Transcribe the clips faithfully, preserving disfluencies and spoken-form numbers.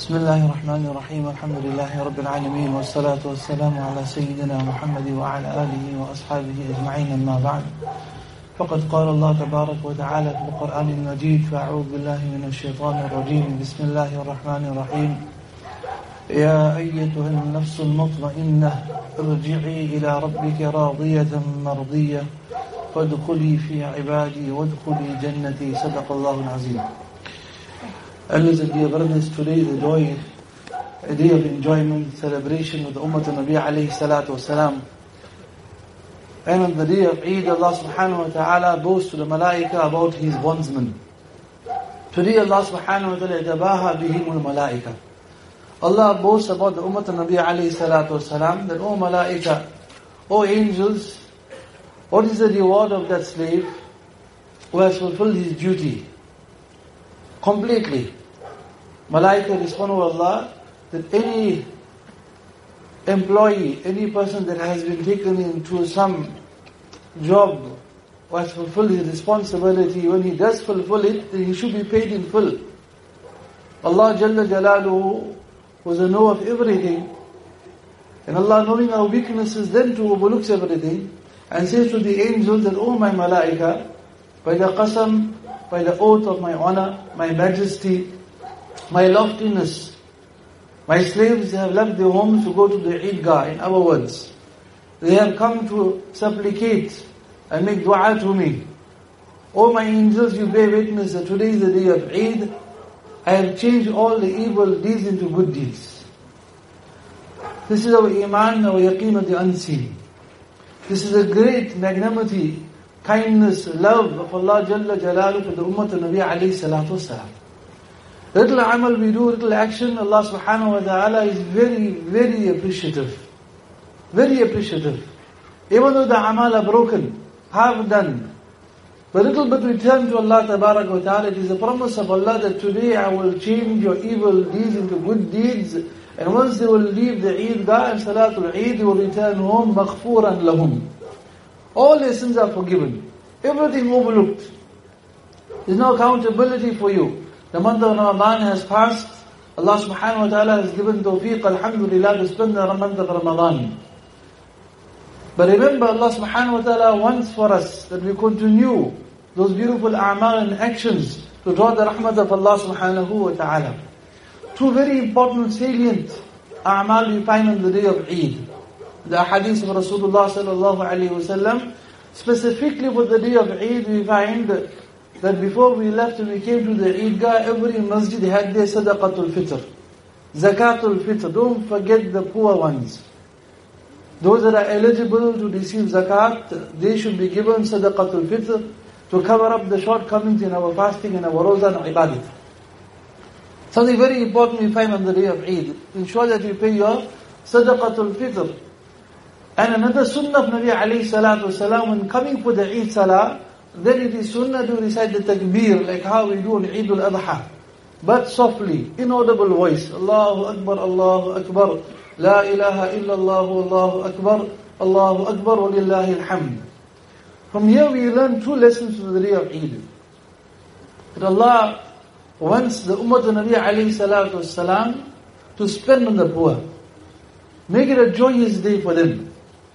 بسم الله الرحمن الرحيم الحمد لله رب العالمين والصلاة والسلام على سيدنا محمد وعلى آله وأصحابه أجمعين أما بعد فقد قال الله تبارك وتعالى في القرآن المجيد فأعوذ بالله من الشيطان الرجيم بسم الله الرحمن الرحيم يا أيتها النفس المطمئنة ارجعي إلى ربك راضية مرضية فادخلي في عبادي وادخلي جنتي صدق الله العظيم. Elders and dear brothers, today is a joy, a day of enjoyment, celebration with the Ummah of Nabi alayhi salatu wasalam. And on the day of Eid, Allah subhanahu wa ta'ala boasts to the malaika about His bondsmen. Today Allah subhanahu wa ta'ala tabaha bihimul malaika. Allah boasts about the Ummah of Nabi alayhi salatu wasalam that, O malaika, O angels, what is the reward of that slave who has fulfilled his duty completely? Malaika respond to Allah that any employee, any person that has been taken into some job or has fulfilled his responsibility, when he does fulfill it, then he should be paid in full. Allah Jalla Jalaluhu was a know of everything, and Allah, knowing our weaknesses, then too overlooks everything and says to the angels that, O my malaika, by the qasam, by the oath of my honor, my majesty, my loftiness, my slaves have left their homes to go to the Eidgah. In other words, they have come to supplicate and make dua to me. O my angels, you bear witness that today is the day of Eid. I have changed all the evil deeds into good deeds. This is our iman, our yaqeen of the unseen. This is a great magnanimity, kindness, love of Allah Jalla Jalaluhu for the Ummah of Nabi alayhi salatu wasalam. Little amal we do, little action, Allah subhanahu wa ta'ala is very, very appreciative. Very appreciative. Even though the amal are broken, half done, but little bit we turn to Allah tabarak wa ta'ala. It is a promise of Allah that today I will change your evil deeds into good deeds. And once they will leave the Eidgah and Salatul Eid, they will return home maghfuran lahum. All their sins are forgiven. Everything overlooked. There's no accountability for you. The month of Ramadan has passed. Allah subhanahu wa ta'ala has given tawfiq, alhamdulillah, to spend the month of Ramadan. But remember, Allah subhanahu wa ta'ala wants for us that we continue those beautiful a'mal and actions to draw the rahmat of Allah subhanahu wa ta'ala. Two very important, salient a'mal we find on the day of Eid. The hadith of Rasulullah sallallahu alayhi wa sallam, specifically for the day of Eid, we find that before we left and we came to the Eidgah, every masjid had their sadaqatul fitr, zakatul fitr. Don't forget the poor ones. Those that are eligible to receive zakat, they should be given sadaqatul fitr to cover up the shortcomings in our fasting and our rozah and ibadat. Something very important we find on the day of Eid. Ensure that you pay your sadaqatul fitr. And another sunnah of Nabi alayhi salatu wasalam, when coming for the Eid salah, then it is sunnah to recite the takbir, like how we do on Eid al-Adha. But softly, inaudible voice. Allahu Akbar, Allahu Akbar, La ilaha illallah, Allahu Akbar, Allahu Akbar, wa lillahi alhamd. From here we learn two lessons for the day of Eid. That Allah wants the Ummah of Nabi alayhi salatu wasalam to spend on the poor. Make it a joyous day for them.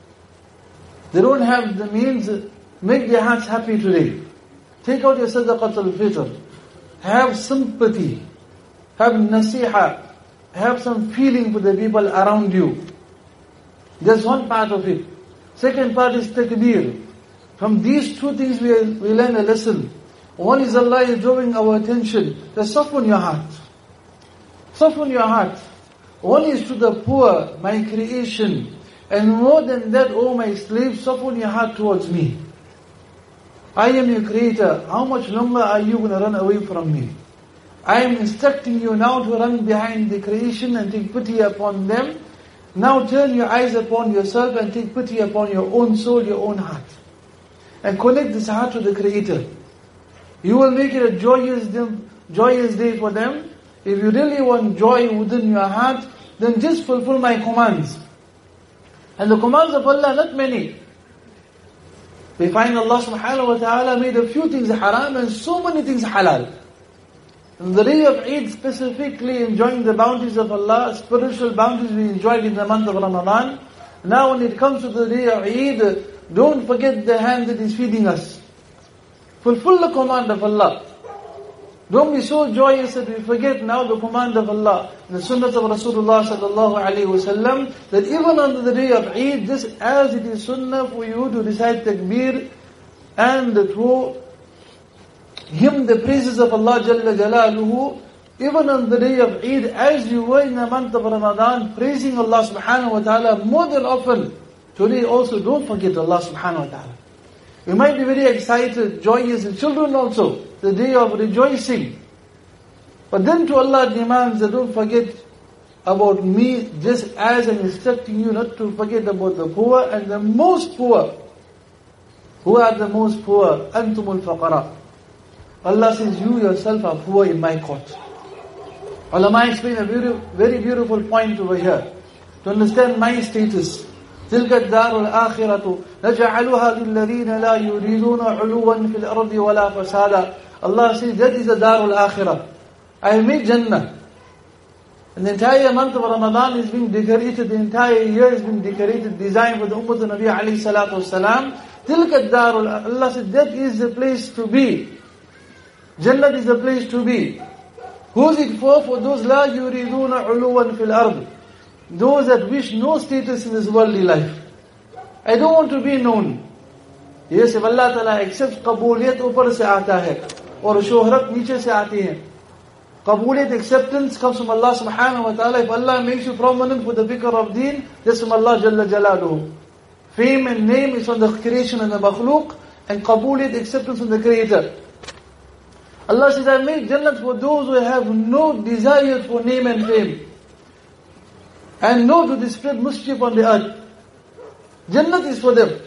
They don't have the means, make their hearts happy today. Take out your sadaqatul fitr. Have sympathy. Have nasiha. Have some feeling for the people around you. That's one part of it. Second part is takbir. From these two things we, we learn a lesson. One is Allah is drawing our attention. To soften your heart. Soften your heart. One is to the poor, my creation. And more than that, O my slave, soften your heart towards me. I am your creator. How much longer are you going to run away from me? I am instructing you now to run behind the creation and take pity upon them. Now turn your eyes upon yourself and take pity upon your own soul, your own heart. And connect this heart to the Creator. You will make it a joyous, joyous day for them. If you really want joy within your heart, then just fulfill my commands. And the commands of Allah, not many. We find Allah subhanahu wa ta'ala made a few things haram and so many things halal. In the day of Eid, specifically enjoying the bounties of Allah, spiritual bounties we enjoyed in the month of Ramadan. Now when it comes to the day of Eid, don't forget the hand that is feeding us. Fulfill the command of Allah. Don't be so joyous that we forget now the command of Allah, the sunnah of Rasulullah sallallahu alaihi wasallam, that even on the day of Eid, just as it is sunnah for you to recite takbir and to hymn the praises of Allah Jalla Jalaluhu, even on the day of Eid, as you were in the month of Ramadan, praising Allah subhanahu wa ta'ala more than often, today also don't forget Allah subhanahu wa ta'ala. We might be very excited, joyous, and children also, the day of rejoicing. But then to Allah demands that don't forget about me, just as I'm instructing you not to forget about the poor and the most poor. Who are the most poor? Antumul faqara. Allah says, you yourself are poor in my court. Ulama explain a very, very beautiful point over here. To understand my status. تلك الدار الآخرة نجعلها للذين لا يريدون علوا في الأرض ولا فسادا. Allah says, that is the Darul Akhirah. I made Jannah. And the entire month of Ramadan is being decorated, the entire year is being decorated, designed for the Ummah of Nabi alayhi salatu wasalam. تلك الدار, Allah said, that is the place to be. Jannah is the place to be. Who is it for? For those لا يريدون علوا في الأرض. Those that wish no status in this worldly life. I don't want to be known. Yes, if Allah Ta'ala accepts, qabuliyat upar se aata hai. Aur shuhrat niche se aati hai. Qabuliyat, acceptance comes from Allah subhanahu wa ta'ala. If Allah makes you prominent for the fikr of deen, that's from Allah Jalla Jalaluhu. Fame and name is from the creation and the makhluk, and qabuliyat, acceptance from the creator. Allah says, I make Jannat for those who have no desire for name and fame. And no to they spread mischief on the earth. Jannat is for them.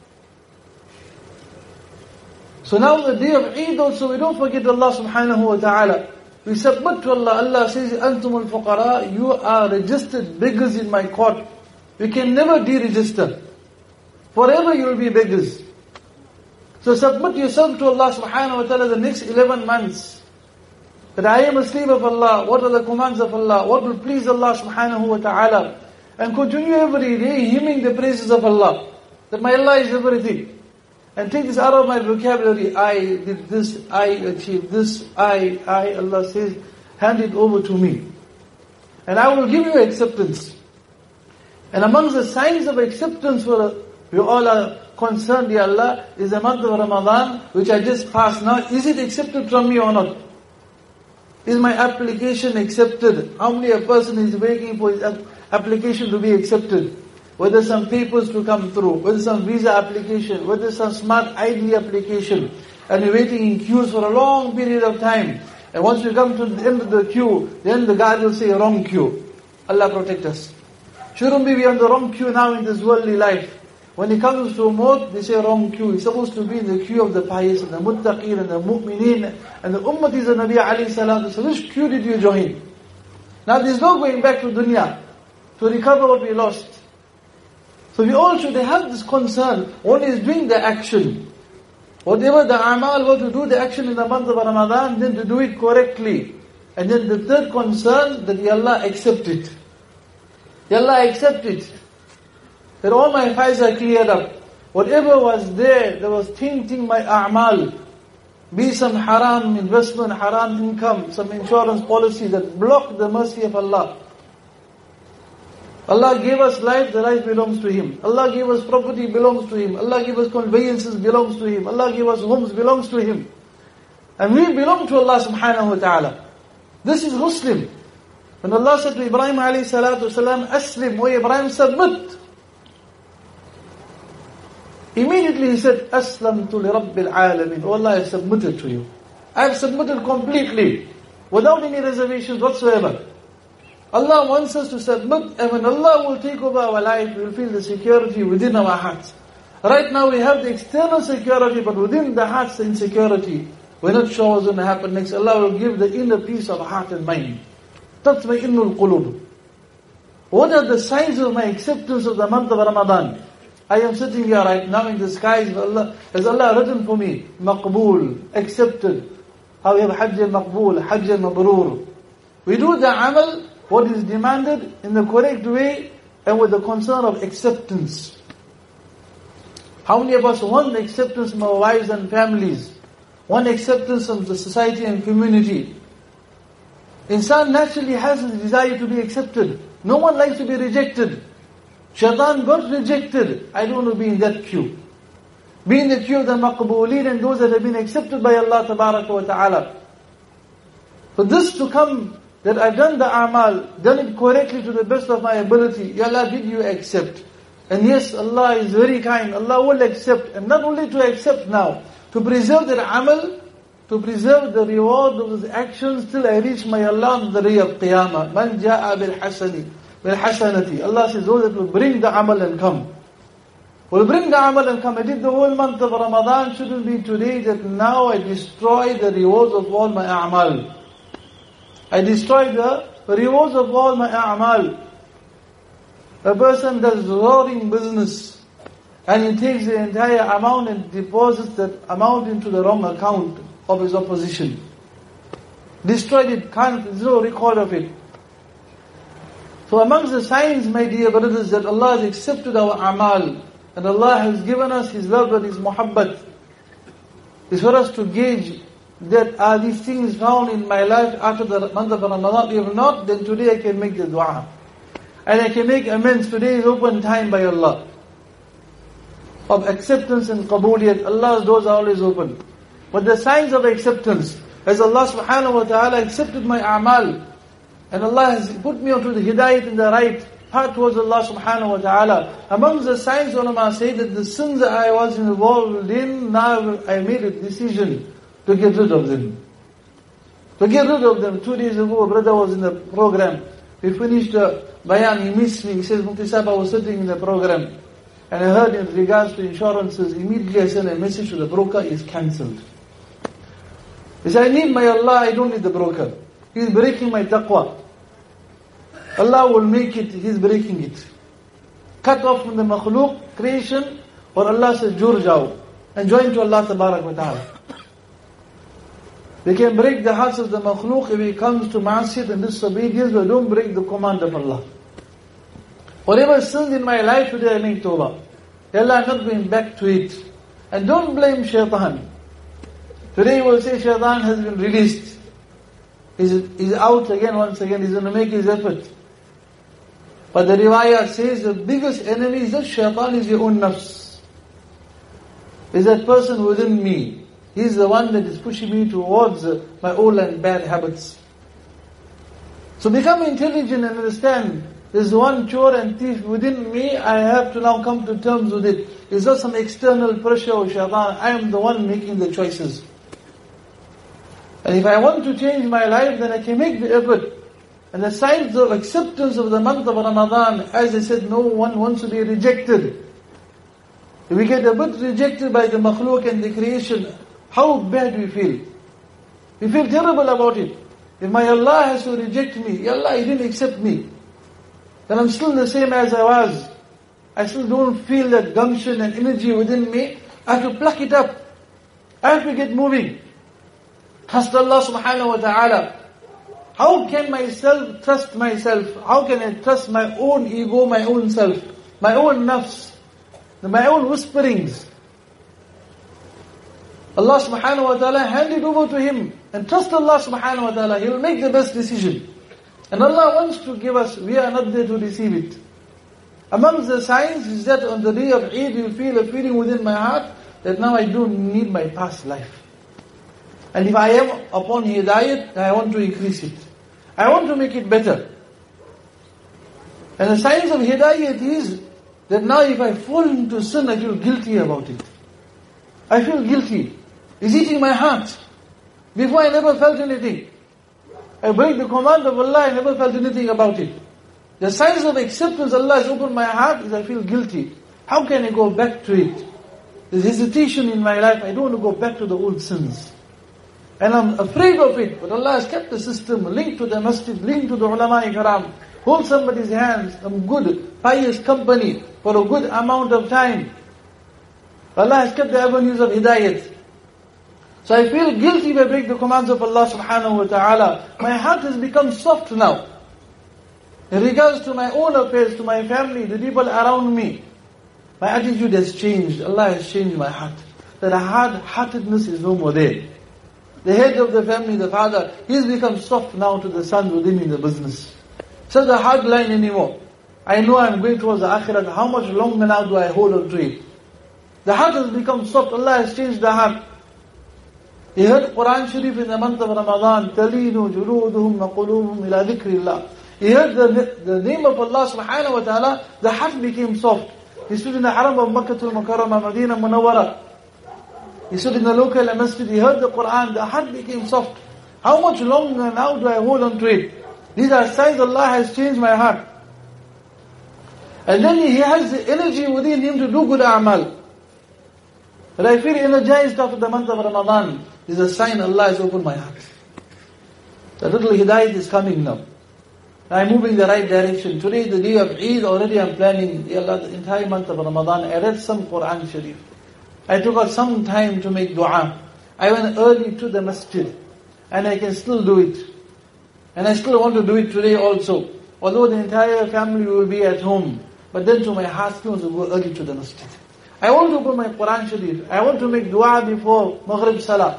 So now the day of Eid also, we don't forget Allah subhanahu wa ta'ala. We submit to Allah. Allah says, Antumul fuqara, you are registered beggars in my court. We can never deregister. Forever you will be beggars. So submit yourself to Allah subhanahu wa ta'ala the next eleven months. That I am a slave of Allah, what are the commands of Allah, what will please Allah subhanahu wa ta'ala. And continue every day hymning the praises of Allah. That my Allah is everything. And take this out of my vocabulary. I did this, I achieved this, I, I, Allah says, hand it over to me. And I will give you acceptance. And amongst the signs of acceptance for we all are concerned, Ya Allah, is the month of Ramadan, which I just passed now. Is it accepted from me or not? Is my application accepted? How many a person is waiting for his application to be accepted? Whether some papers to come through, whether some visa application, whether some smart I D application, and you're waiting in queues for a long period of time. And once you come to the end of the queue, then the guard will say, wrong queue. Allah protect us. Shouldn't we be on the wrong queue now in this worldly life? When it comes to maut, they say wrong queue. It's supposed to be in the queue of the pious and the muttaqeen and the mu'mineen and the ummatis of Nabi alayhi salatu. So which queue did you join? Now there's no going back to dunya to recover what we lost. So we all should have this concern. One is doing the action. Whatever the amal were to do the action in the month of Ramadan, then to do it correctly. And then the third concern, that Allah accept it. Allah accept it. That all my files are cleared up. Whatever was there, that was tainting my a'mal, be some haram investment, haram income, some insurance policy that blocked the mercy of Allah. Allah gave us life, the life belongs to Him. Allah gave us property, belongs to Him. Allah gave us conveyances, belongs to Him. Allah gave us homes, belongs to Him. And we belong to Allah subhanahu wa ta'ala. This is Muslim. When Allah said to Ibrahim alayhi salatu wasalam, Aslim, O Ibrahim, submit. Immediately he said, Aslamtu li Rabbil Alamin. Oh Allah, I have submitted to you. I have submitted completely, without any reservations whatsoever. Allah wants us to submit, and when Allah will take over our life, we will feel the security within our hearts. Right now we have the external security, but within the hearts the insecurity. We're not sure what's going to happen next. Allah will give the inner peace of heart and mind. Tatma'innul qulub. What are the signs of my acceptance of the month of Ramadan? I am sitting here right now in the skies. Allah, has Allah written for me, maqbool, accepted. how we have Hajj al-Maqbool, Hajj al-Mabrur. We do the amal, what is demanded, in the correct way, and with the concern of acceptance. How many of us want acceptance from our wives and families? Want acceptance from the society and community? Insan naturally has a desire to be accepted. No one likes to be rejected. Shaitan got rejected. I don't want to be in that queue. Be in the queue of the maqbooleen and those that have been accepted by Allah Tabaraka wa Ta'ala. For this to come, that I've done the amal, done it correctly to the best of my ability. Ya Allah, did you accept? And yes, Allah is very kind. Allah will accept. And not only to accept now, to preserve that amal, to preserve the reward of those actions till I reach my Allah on the day of Qiyamah. Man ja'a bil hasani, bil hasanati. Allah says, those that will bring the amal and come. Will bring the amal and come. I did the whole month of Ramadan, shouldn't be today that now I destroy the rewards of all my a'mal. I destroy the rewards of all my a'mal. A person does roaring business and he takes the entire amount and deposits that amount into the wrong account of his opposition. Destroyed it, can't, there's no record of it. So amongst the signs, my dear brothers, that Allah has accepted our amal and Allah has given us His love and His muhabbat, is for us to gauge that are these things found in my life after the month of Ramadan. If not, then today I can make the dua. And I can make amends. Today is open time by Allah of acceptance and qabuliyat. Allah's doors are always open. But the signs of acceptance, as Allah subhanahu wa ta'ala accepted my a'mal, and Allah has put me onto the hidayat in the right path towards Allah subhanahu wa ta'ala. Amongst the signs, ulama say that the sins that I was involved in, now I made a decision to get rid of them. To get rid of them. Two days ago, a brother was in the program. We finished the bayan, he missed me. He says, Mufti Sahib, I was sitting in the program, and I heard in regards to insurances, immediately I sent a message to the broker, is cancelled. He said, I need my Allah, I don't need the broker. He's breaking my taqwa. Allah will make it, He's breaking it. Cut off from the makhluk, creation, or Allah says, jur jao, and join to Allah tabarak wa ta'ala. They can break the hearts of the makhluk if it comes to ma'asiyat and disobedience, but don't break the command of Allah. Whatever sinned in my life today, I make tawbah. Allah, I'm not going back to it. And don't blame shaitan. Today we'll say shaitan has been released. He's, he's out again once again, he's going to make his effort. But the riwayah says the biggest enemy is that shaitan is your own nafs. Is that person within me. He's the one that is pushing me towards my old and bad habits. So become intelligent and understand, there's one chore and thief within me, I have to now come to terms with it. It's not some external pressure or shaitan, I am the one making the choices. And if I want to change my life, then I can make the effort. And the signs of acceptance of the month of Ramadan, as I said, no one wants to be rejected. If we get a bit rejected by the makhluk and the creation, how bad we feel. We feel terrible about it. If my Allah has to reject me, Ya Allah, He didn't accept me, then I'm still the same as I was. I still don't feel that gumption and energy within me. I have to pluck it up. I have to get moving. Trust Allah subhanahu wa ta'ala. How can myself trust myself? How can I trust my own ego, my own self, my own nafs, my own whisperings? Allah subhanahu wa ta'ala, hand it over to Him and trust Allah subhanahu wa ta'ala. He will make the best decision. And Allah wants to give us, we are not there to receive it. Amongst the signs is that on the day of Eid you feel a feeling within my heart that now I don't need my past life. And if I am upon hidayat, I want to increase it. I want to make it better. And the signs of hidayat is that now if I fall into sin, I feel guilty about it. I feel guilty. It's eating my heart. Before I never felt anything. I break the command of Allah, I never felt anything about it. The signs of acceptance Allah has opened my heart is I feel guilty. How can I go back to it? There's hesitation in my life. I don't want to go back to the old sins. And I'm afraid of it. But Allah has kept the system linked to the masjid, linked to the ulama ikram. Hold somebody's hands, some good, pious company for a good amount of time. Allah has kept the avenues of hidayat. So I feel guilty if I break the commands of Allah subhanahu wa ta'ala. My heart has become soft now. In regards to my own affairs, to my family, the people around me, my attitude has changed. Allah has changed my heart. That hard-heartedness is no more there. The head of the family, the father, he's become soft now to the sons with him in the business. So the hard line anymore. I know I'm going towards the akhirat. How much longer now do I hold on to it? The heart has become soft. Allah has changed the heart. He heard Quran Sharif in the month of Ramadan. تَلِينُ جُلُودُهُمْ وَقُلُوبُهُمْ إِلَى ذِكْرِ اللَّهِ. He heard the, the name of Allah subhanahu wa ta'ala. The heart became soft. He stood in the haram of Makkah al-Mukarramah, Madinah Munawwara. He stood in the local masjid. He heard the Quran. The heart became soft. How much longer now do I hold on to it? These are signs Allah has changed my heart. And then He has the energy within Him to do good a'mal. But I feel energized after the month of Ramadan. This is a sign Allah has opened my heart. The little hidayat is coming now. I'm moving in the right direction. Today, the day of Eid, already I'm planning Ya Allah, the entire month of Ramadan. I read some Quran Sharif. I took out some time to make dua. I went early to the masjid. And I can still do it. And I still want to do it today also. Although the entire family will be at home. But then to my heart, I want to go early to the masjid. I want to open my Quran Sharif. I want to make dua before Maghrib Salah.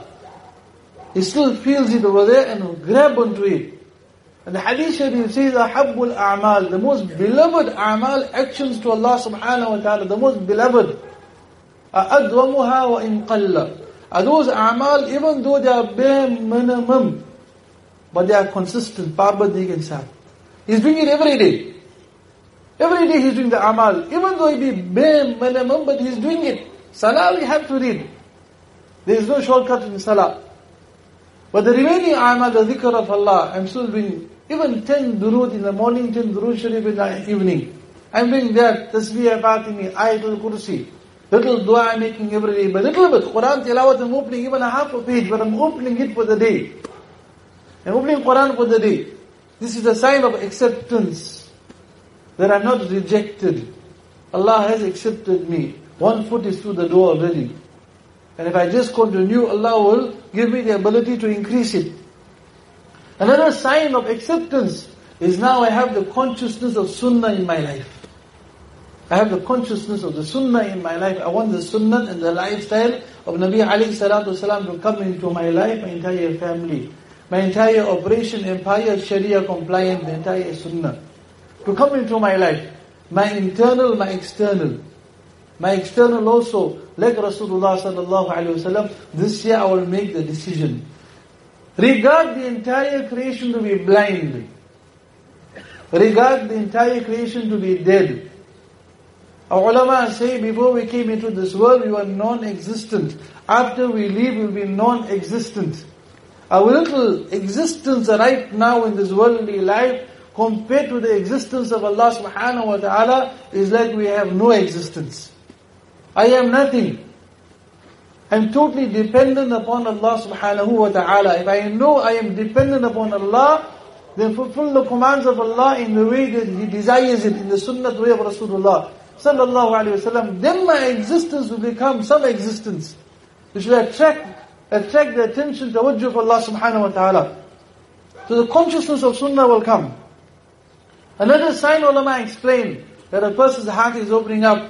He still feels it over there and grab onto it. And the Hadith Sharif says, أَحَبُّ الْأَعْمَالِ, the most beloved a'mal, actions to Allah subhanahu wa ta'ala, the most beloved. أَأَدْوَمُهَا وَإِنْ قَلَّ, are those a'mal, even though they are bare minimum, but they are consistent, parbadik and sad. He's doing it every day. Every day he's doing the a'mal, even though it be bare minimum, but he's doing it. Salah we have to read. There is no shortcut in Salah. But the remaining a'mal, the dhikr of Allah, I'm still doing even ten durood in the morning, ten durood sharif in the evening. I'm doing that, tasbih, fatimi, ayatul kursi. Little dua I'm making every day, but little bit. Quran tilawat I'm opening even a half a page, but I'm opening it for the day. I'm opening Quran for the day. This is a sign of acceptance. That I'm not rejected. Allah has accepted me. One foot is through the door already. And if I just continue, Allah will give me the ability to increase it. Another sign of acceptance is now I have the consciousness of sunnah in my life. I have the consciousness of the sunnah in my life. I want the sunnah and the lifestyle of Nabi alayhi salatu wasalam to come into my life, my entire family. My entire operation, empire, sharia compliant, the entire sunnah. To come into my life. My internal, my external. My external also, like Rasulullah sallallahu alaihi wasallam, this year I will make the decision. Regard the entire creation to be blind. Regard the entire creation to be dead. Our ulama say before we came into this world we were non-existent. After we leave we will be non-existent. Our little existence right now in this worldly life compared to the existence of Allah subhanahu wa ta'ala is like we have no existence. I am nothing. I'm totally dependent upon Allah subhanahu wa ta'ala. If I know I am dependent upon Allah, then fulfill the commands of Allah in the way that He desires it, in the sunnah way of Rasulullah sallallahu alayhi wa sallam, then my existence will become some existence. Which will attract, attract the attention, the tawajjuh of Allah subhanahu wa ta'ala. So the consciousness of sunnah will come. Another sign ulama explained that a person's heart is opening up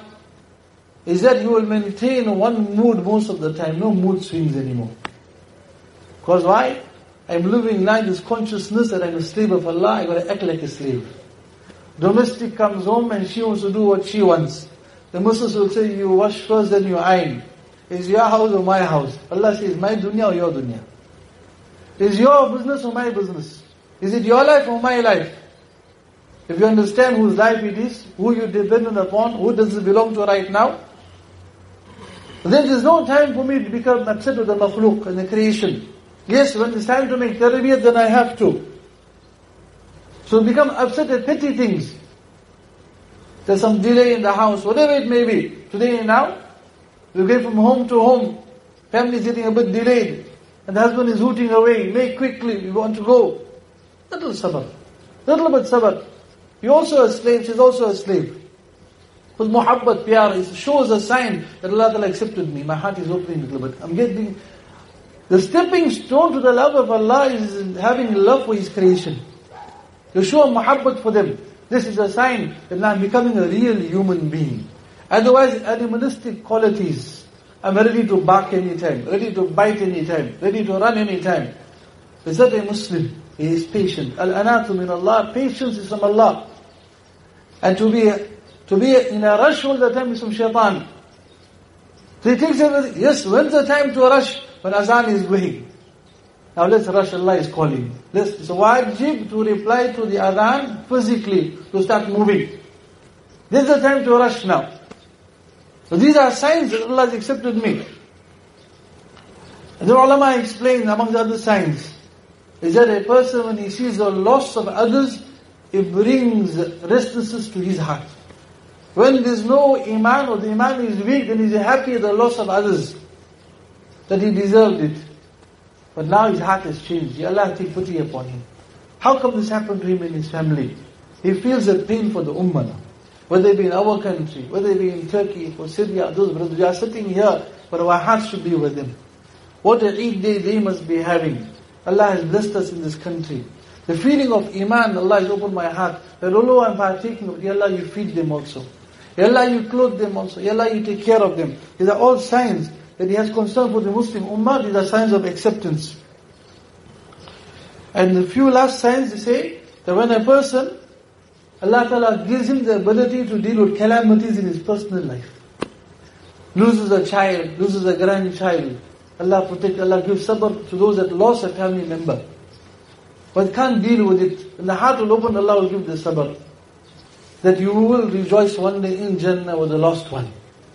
is that he will maintain one mood most of the time, no mood swings anymore. Because why? I'm living now this consciousness that I'm a slave of Allah, I gotta act like a slave. Domestic comes home and she wants to do what she wants. The Muslims will say, you wash first then you iron. Is your house or my house? Allah says, my dunya or your dunya? Is your business or my business? Is it your life or my life? If you understand whose life it is, who you dependent upon, who does it belong to right now, then there's no time for me to become upset with the makhluk and the creation. Yes, when it's time to make tarbiyat, then I have to. So become upset at petty things. There's some delay in the house, whatever it may be. Today and now, we get from home to home. Family is getting a bit delayed. And the husband is hooting away. Make quickly, we want to go. Little sabr. Little bit sabr. You're also a slave, she's also a slave. With muhabbat, pyar, it shows a sign that Allah Ta'ala accepted me. My heart is opening a little bit. I'm getting, The stepping stone to the love of Allah is having love for His creation. To show muhabbat for them. This is a sign that now I'm becoming a real human being. Otherwise, animalistic qualities. I'm ready to bark anytime, ready to bite anytime, ready to run anytime. Is that a Muslim? He is patient. Al-anatu min Allah, patience is from Allah. And to be to be in a rush all the time is from shaitan. So he thinks, yes, when's the time to rush? When azan is going. Now let's rush, Allah is calling. Let's, it's wajib to reply to the adhan physically, to start moving. This is the time to rush now. So these are signs that Allah has accepted me. And the ulama explain, among the other signs, is that a person, when he sees the loss of others, it brings restlessness to his heart. When there's no iman, or the iman is weak, then he's happy at the loss of others, that he deserved it. But now his heart has changed. Allah take pity upon him. How come this happened to him and his family? He feels the pain for the ummah now. Whether it be in our country, whether it be in Turkey or Syria, those brothers, we are sitting here, but our hearts should be with them. What a Eid day they must be having. Allah has blessed us in this country. The feeling of iman, Allah has opened my heart. That although I'm partaking of, Ya Allah, you feed them also. Ya Allah, you clothe them also. Ya Allah, you take care of them. These are all signs that He has concern for the Muslim ummah. These are signs of acceptance. And the few last signs, they say, that when a person, Allah Ta'ala gives him the ability to deal with calamities in his personal life. Loses a child, loses a grandchild. Allah protect, Allah gives sabr to those that lost a family member. But can't deal with it. When the heart will open, Allah will give the sabr. That you will rejoice one day in Jannah with the lost one.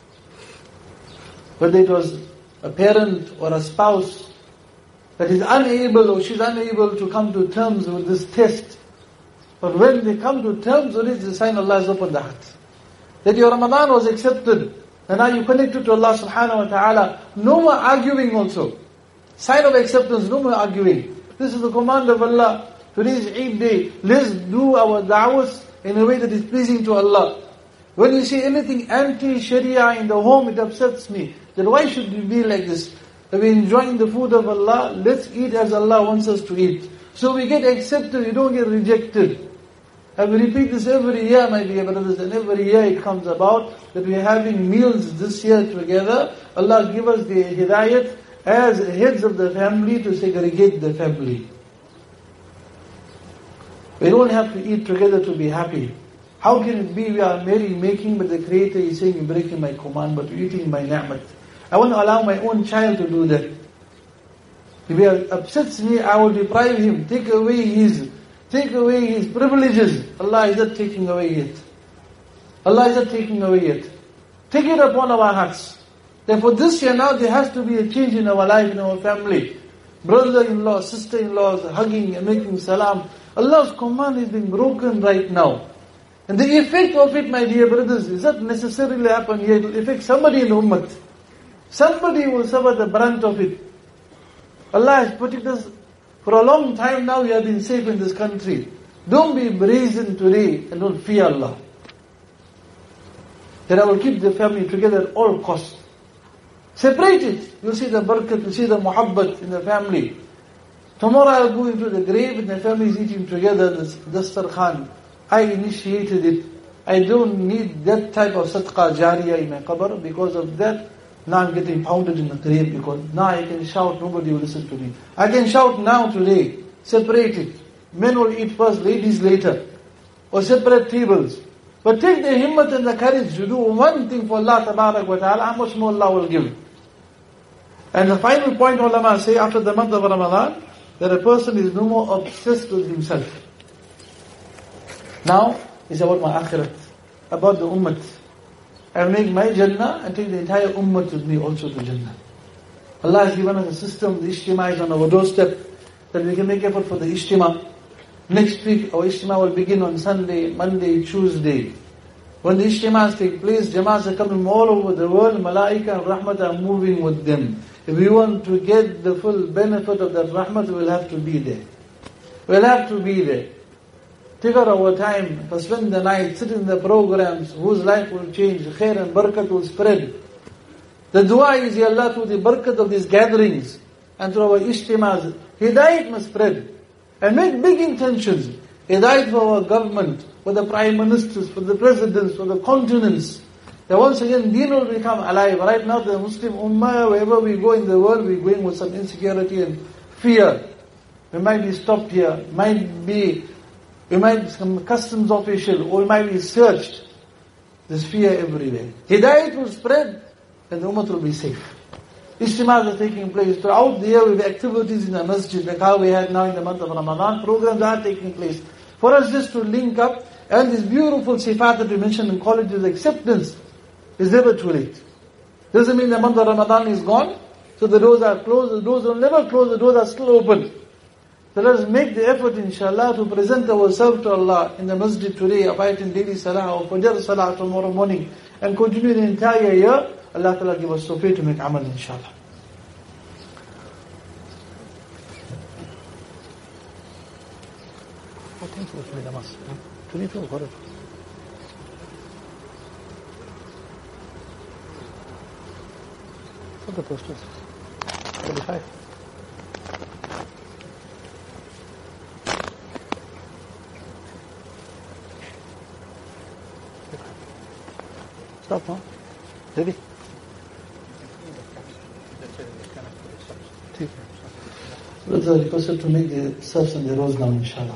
Whether it was a parent or a spouse that is unable or she's unable to come to terms with this test. But when they come to terms with it, it's a sign Allah has opened the heart. That your Ramadan was accepted. And now you connected to Allah subhanahu wa ta'ala. No more arguing also. Sign of acceptance, no more arguing. This is the command of Allah. Today's Eid day. Let's do our da'was in a way that is pleasing to Allah. When you see anything anti-Sharia in the home, it upsets me. Then why should we be like this? That we're enjoying the food of Allah, let's eat as Allah wants us to eat. So we get accepted, we don't get rejected. I will repeat this every year, my dear brothers, and every year it comes about that we are having meals this year together. Allah give us the hidayat as heads of the family to segregate the family. We don't have to eat together to be happy. How can it be we are merry making, but the Creator is saying, you're breaking my command, but you're eating my ni'mat. I want to allow my own child to do that. If he upsets me, I will deprive him, take away his, take away his privileges. Allah is not taking away yet. Allah is not taking away yet. Take it upon our hearts. Therefore this year now there has to be a change in our life, in our family. Brother-in-law, sister-in-laws, hugging and making salam. Allah's command is being broken right now. And the effect of it, my dear brothers, is not necessarily happen here. It will affect somebody in the ummah. Somebody will suffer the brunt of it. Allah has protected us for a long time now. We have been safe in this country. Don't be brazen today and don't fear Allah. Then I will keep the family together at all costs. Separate it. You'll see the barakat, you'll see the muhabbat in the family. Tomorrow I'll go into the grave and the family is eating together, the dastarkhan. I initiated it. I don't need that type of sadaqah jariyah in my qabr. Because of that, now I'm getting pounded in the grave, because now I can shout, nobody will listen to me. I can shout now today, separate it. Men will eat first, ladies later. Or separate tables. But take the himmat and the courage to do one thing for Allah tabarak wa ta'ala, how much more Allah will give. And the final point ulama say after the month of Ramadan, that a person is no more obsessed with himself. Now, it's about my akhirat, about the ummah. I will make my Jannah and take the entire ummah with me also to Jannah. Allah has given us a system, the Ijtima is on our doorstep, that we can make effort for the Ijtima. Next week, our Ijtima will begin on Sunday, Monday, Tuesday. When the Ijtimas take place, Jamaats are coming from all over the world, Malaika and Rahmat are moving with them. If we want to get the full benefit of that Rahmat, we'll have to be there. We'll have to be there. Take out our time, spend the night, sit in the programs, whose life will change, khair and barakat will spread. The dua is, Ya Allah, through the barakat of these gatherings, and through our ijtimas. Hidayat must spread. And make big intentions. Hidayat for our government, for the prime ministers, for the presidents, for the continents. That once again, deen will become alive. Right now, the Muslim ummah, wherever we go in the world, we're going with some insecurity and fear. We might be stopped here, might be, we might be some customs official, or we might be searched. There's fear everywhere. Hidayat will spread, and the ummah will be safe. Ijtimas are taking place throughout the year with activities in the masjid, like how we had now in the month of Ramadan. Programs are taking place. For us just to link up, and this beautiful sifat that we mentioned in colleges, acceptance, is never too late. Doesn't mean the month of Ramadan is gone, so the doors are closed, the doors will never close, the doors are still open. So let us make the effort, inshallah, to present ourselves to Allah in the masjid today, abiding daily salah or fajr salah tomorrow morning, and continue the entire year. Allah Ta'ala give us tawfiq to make amal, inshallah. What the posters? forty-five. Stop, huh? Ready? Brothers are requested to make the steps and the rows now, inshallah.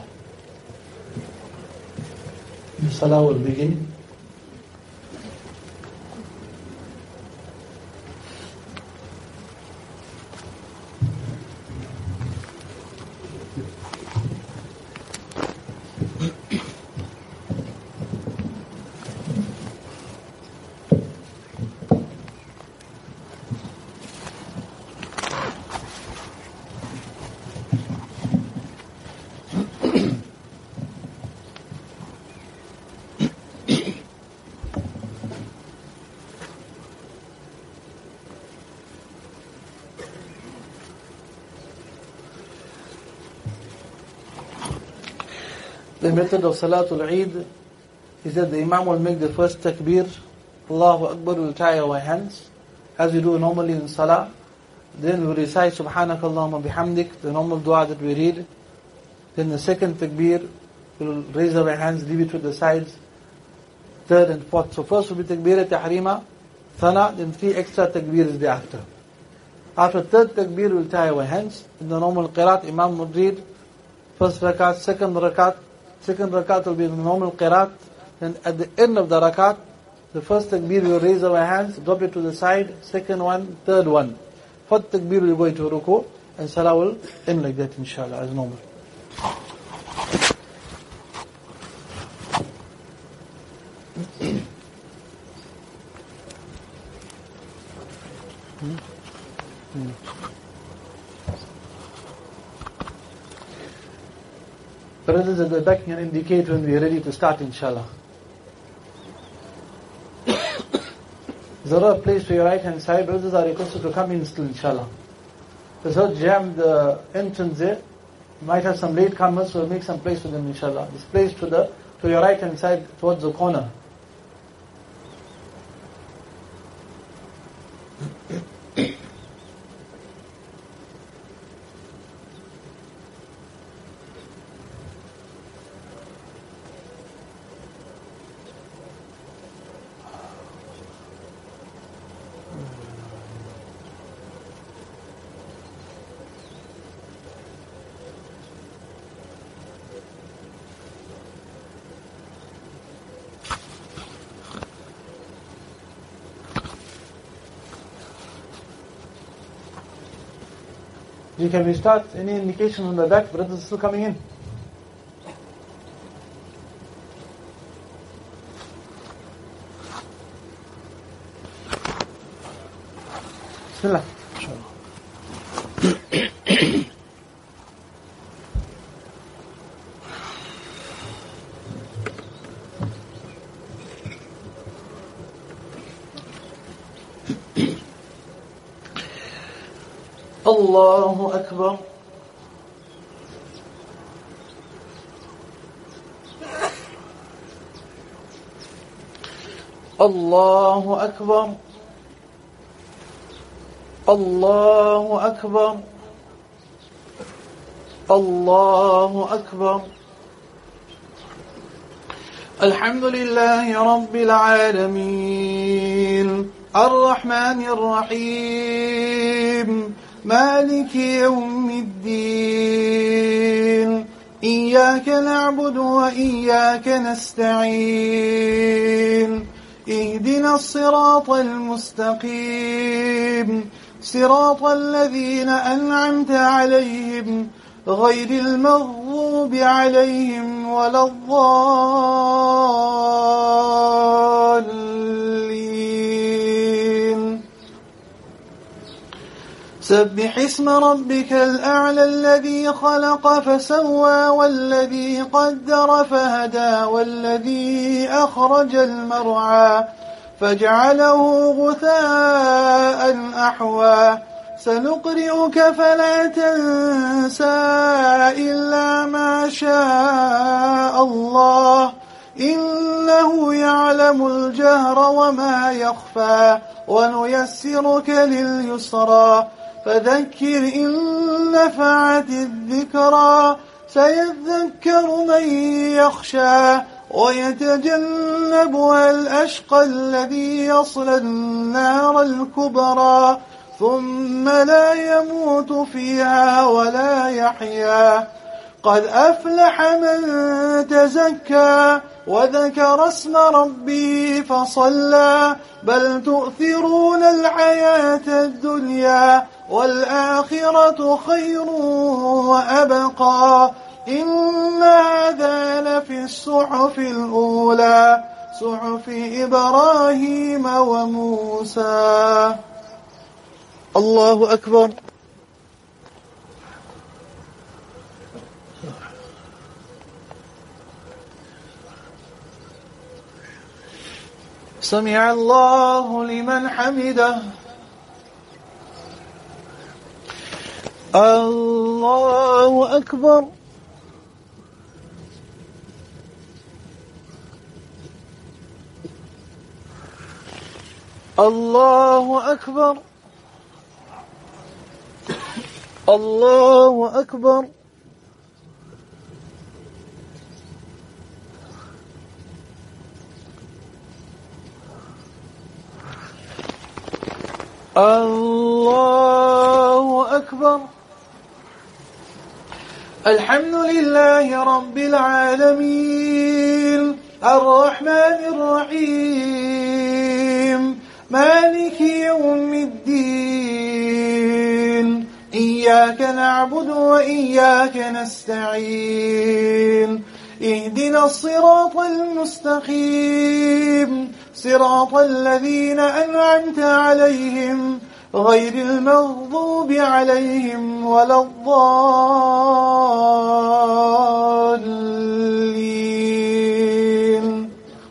The salah will begin. The method of Salatul Eid is that the Imam will make the first takbir, Allahu Akbar, will tie our hands, as we do normally in Salah. Then we recite Subhanakallahumma bihamdik, the normal dua that we read. Then the second takbir, we will raise our hands, leave it to the sides. Third and fourth. So first will be takbir tahrima, thana, then three extra takbirs thereafter. After third takbir, we will tie our hands. In the normal qiraat, Imam will read first rakat, second rakat. Second rakat will be the normal qiraat. Then at the end of the rakat, the first takbir we will raise our hands, drop it to the side. Second one, third one. Fourth takbir we will go into ruku, and salah will end like that, inshallah, as normal. hmm? Hmm. Brothers at the back can indicate when we are ready to start, inshallah. Is there a place to your right hand side? Brothers are requested to come in still, inshallah. There's not jam the entrance there. You might have some late comers, so we'll make some place for them, inshallah. This place to the to your right hand side towards the corner. Can we start? Any indication on the back? Brothers still coming in? Bismillah. Allahu Akbar. Allahu Akbar. Allahu Akbar. الله أكبر. الحمد لله رب العالمين الرحمن الرحيم مالك يوم الدين إياك نعبد وإياك نستعين اهدنا الصراط المستقيم صراط الذين أنعمت عليهم غير المغضوب عليهم ولا الضالين. سبح اسم ربك الأعلى الذي خلق فسوى والذي قدر فهدى والذي أخرج المرعى فجعله غثاء أحوى سنقرئك فلا تنسى إلا ما شاء الله إنه يعلم الجهر وما يخفى ونيسرك لليسرى فذكر إن نفعت الذكرى سيذكر من يخشى ويتجنبها الأشقى الذي يصلى النار الكبرى ثم لا يموت فيها ولا يحيا قد أفلح من تزكى وذكر اسم ربه فصلى بل تؤثرون الحياة الدنيا والآخرة خير وأبقى إن هذا لفي الصحف الأولى صحف إبراهيم وموسى. الله أكبر. سمع الله لمن حمده. الله أكبر. الله أكبر. الله أكبر. الله أكبر. الحمد لله رب العالمين الرحمن الرحيم مالك يوم الدين إياك نعبد وإياك نستعين اهدنا الصراط المستقيم صراط الذين أنعمت عليهم غير المغضوب عليهم ولا الضالين.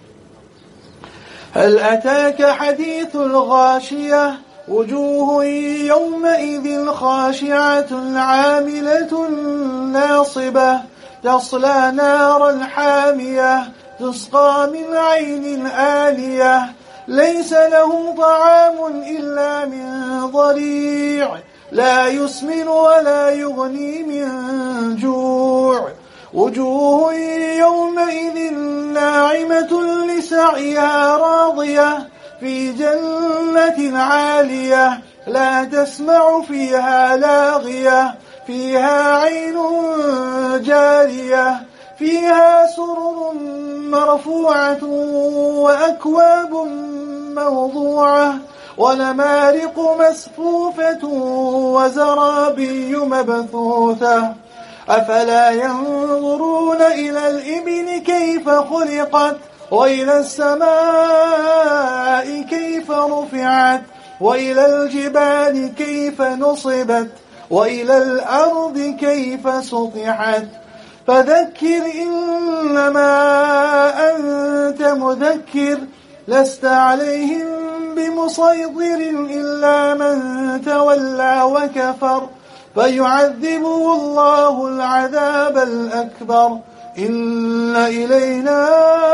هل أتاك حديث الغاشية وجوه يومئذ خاشعة عاملة ناصبة تصلى نارا حامية تسقى من عين آنية ليس له طعام إلا من ضريع لا يسمن ولا يغني من جوع وجوه يومئذ ناعمة لسعيها راضية في جنة عالية لا تسمع فيها لاغية فيها عين جارية فيها سرر مرفوعة وأكواب موضوعة ونمارق مسفوفة وزرابي مبثوثة أفلا ينظرون إلى الإبل كيف خلقت وإلى السماء كيف رفعت وإلى الجبال كيف نصبت وإلى الأرض كيف سطحت فذكر إنما أنت مذكر لست عليهم بمسيطر إلا من تولى وكفر فيعذبه الله العذاب الأكبر إن إلينا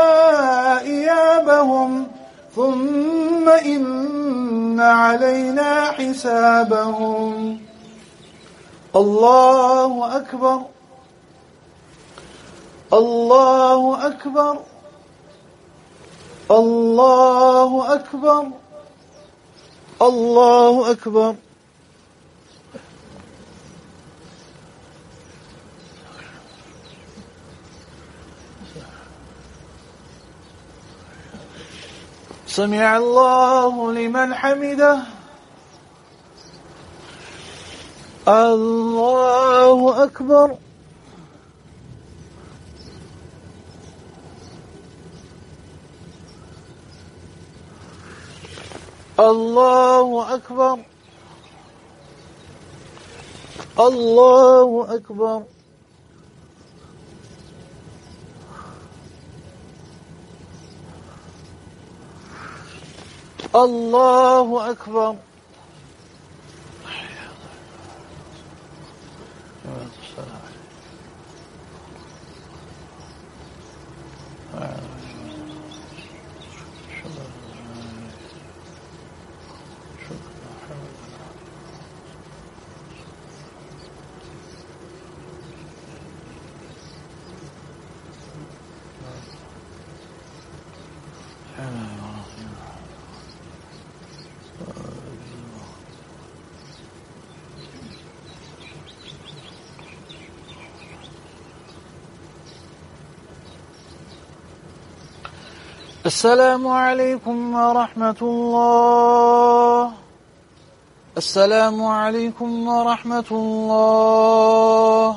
إيابهم ثم إن علينا حسابهم. الله أكبر الله أكبر الله أكبر الله أكبر. سمع الله لمن حمده. الله أكبر. الله أكبر. الله أكبر. الله أكبر. السلام عليكم ورحمة الله. السلام عليكم ورحمة الله.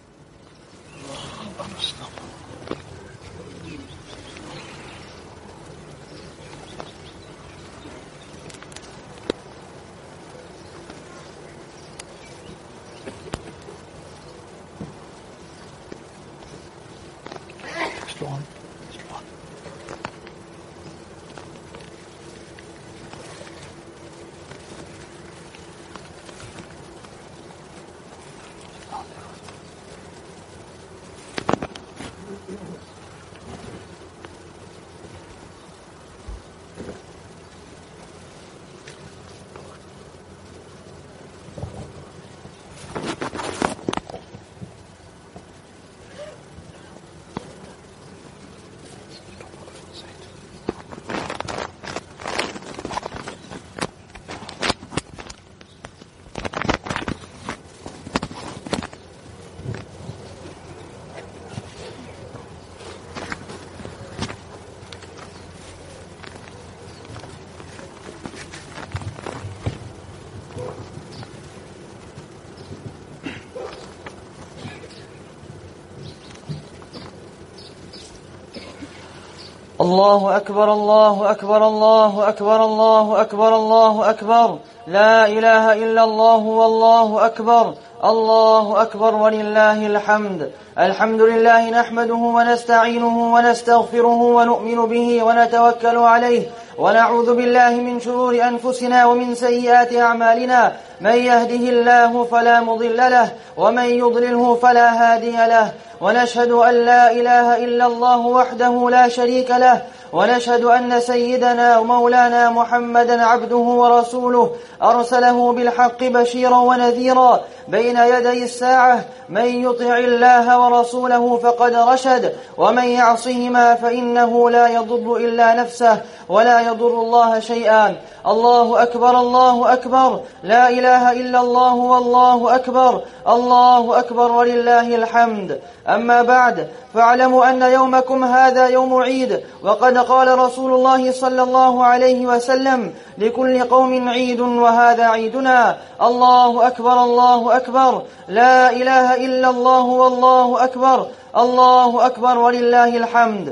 الله أكبر الله أكبر الله أكبر الله أكبر الله أكبر. لا إله إلا الله والله أكبر. الله أكبر ولله الحمد. الحمد لله نحمده ونستعينه ونستغفره ونؤمن به ونتوكل عليه ونعوذ بالله من شرور أنفسنا ومن سيئات أعمالنا. من يهده الله فلا مضل له ومن يضلله فلا هادي له. ونشهد أن لا إله إلا الله وحده لا شريك له. ونشهد أن سيدنا ومولانا محمدا عبده ورسوله أرسله بالحق بشيرا ونذيرا بين يدي الساعة. من يطع الله ورسوله فقد رشد ومن يعصهما فإنه لا يضر إلا نفسه ولا يضر الله شيئا. الله أكبر الله أكبر. لا إله إلا الله والله أكبر. الله أكبر ولله الحمد. أما بعد فاعلموا أن يومكم هذا يوم عيد. وقد قال رسول الله صلى الله عليه وسلم لكل قوم عيد وهذا عيدنا. الله أكبر الله أكبر. لا إله إلا الله والله أكبر. الله أكبر ولله الحمد.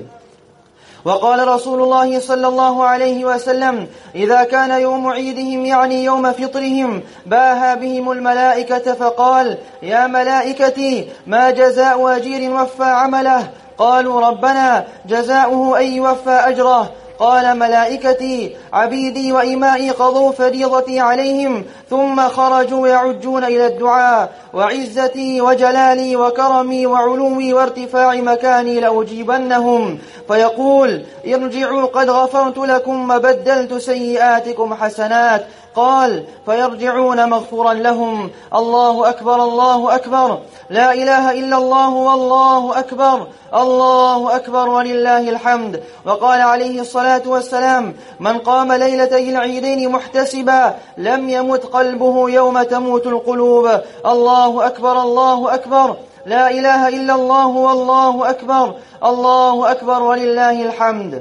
وقال رسول الله صلى الله عليه وسلم إذا كان يوم عيدهم يعني يوم فطرهم باها بهم الملائكة فقال يا ملائكتي ما جزاء أجير وفى عمله؟ قالوا ربنا جزاؤه أن يوفى أجره. قال ملائكتي عبيدي وإمائي قضوا فريضتي عليهم ثم خرجوا يعجون إلى الدعاء وعزتي وجلالي وكرمي وعلومي وارتفاع مكاني لأجيبنهم. فيقول ارجعوا قد غفرت لكم وبدلت سيئاتكم حسنات. قال فيرجعون مغفورا لهم. الله أكبر الله أكبر، لا إله إلا الله والله أكبر، الله أكبر ولله الحمد. وقال عليه الصلاة والسلام: من قام ليلتي العيدين محتسبا لم يمت قلبه يوم تموت القلوب. الله أكبر الله أكبر، لا إله إلا الله والله أكبر، الله أكبر ولله الحمد.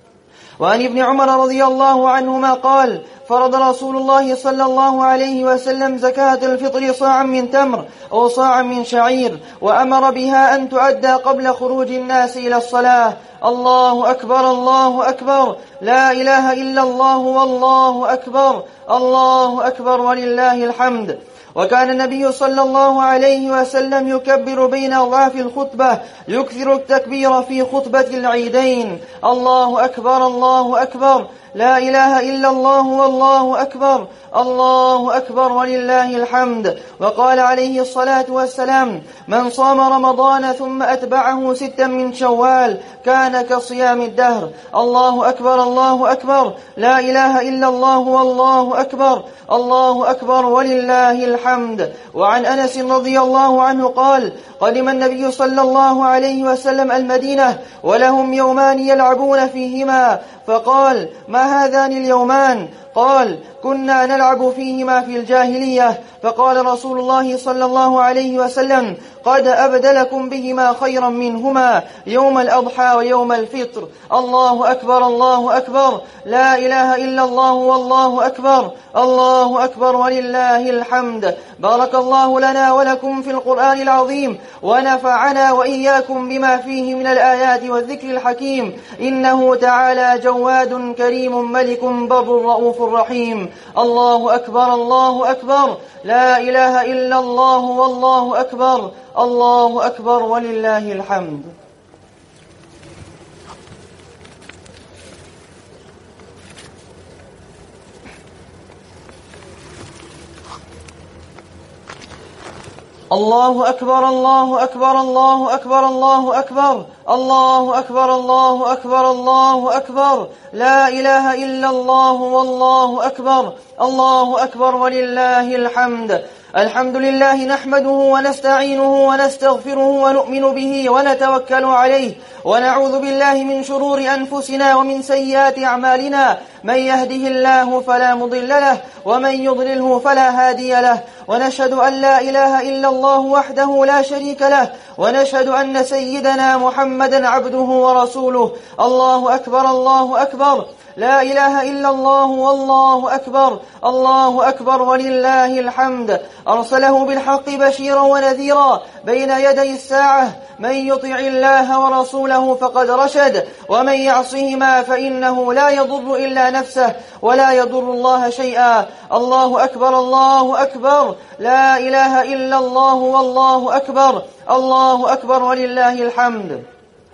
وعن ابن عمر رضي الله عنهما قال: فرض رسول الله صلى الله عليه وسلم زكاة الفطر صاعا من تمر أو صاعا من شعير، وأمر بها أن تؤدى قبل خروج الناس إلى الصلاة. الله أكبر الله أكبر، لا إله إلا الله والله أكبر، الله أكبر ولله الحمد. وكان النبي صلى الله عليه وسلم يكبر بين أضعاف الخطبة، يكثر التكبير في خطبة العيدين. الله أكبر الله أكبر، لا إله إلا الله والله أكبر، الله أكبر ولله الحمد. وقال عليه الصلاة والسلام: من صام رمضان ثم أتبعه ستا من شوال كان كصيام الدهر. الله أكبر الله أكبر، لا إله إلا الله والله أكبر، الله أكبر ولله الحمد. وعن أنس رضي الله عنه قال: قدم النبي صلى الله عليه وسلم المدينة ولهم يومان يلعبون فيهما، فقال: ما هذان اليومان؟ قال: كنا نلعب فيهما في الجاهلية. فقال رسول الله صلى الله عليه وسلم: قد أبدلكم بهما خيرا منهما يوم الأضحى ويوم الفطر. الله أكبر الله أكبر، لا إله إلا الله والله أكبر، الله أكبر ولله الحمد. بارك الله لنا ولكم في القرآن العظيم، ونفعنا وإياكم بما فيه من الآيات والذكر الحكيم، إنه تعالى جواد كريم ملك بر رؤوف رحيم. الله أكبر الله أكبر، لا إله إلا الله والله أكبر، الله أكبر ولله الحمد. الله أكبر الله أكبر الله أكبر الله أكبر، الله أكبر الله أكبر الله أكبر، لا إله إلا الله والله أكبر، الله أكبر ولله الحمد. الحمد لله نحمده ونستعينه ونستغفره ونؤمن به ونتوكل عليه، ونعوذ بالله من شرور أنفسنا ومن سيئات أعمالنا، من يهده الله فلا مضل له ومن يضلله فلا هادي له، ونشهد أن لا إله إلا الله وحده لا شريك له، ونشهد أن سيدنا محمدا عبده ورسوله. الله أكبر الله أكبر، لا إله إلا الله والله أكبر، الله أكبر ولله الحمد. أرسله بالحق بشيرا ونذيرا بين يدي الساعة، من يطع الله ورسوله فقد رشد، ومن يعصهما فإنه لا يضر إلا نفسه ولا يضر الله شيئا. الله أكبر الله أكبر، لا إله إلا الله والله أكبر، الله أكبر ولله الحمد.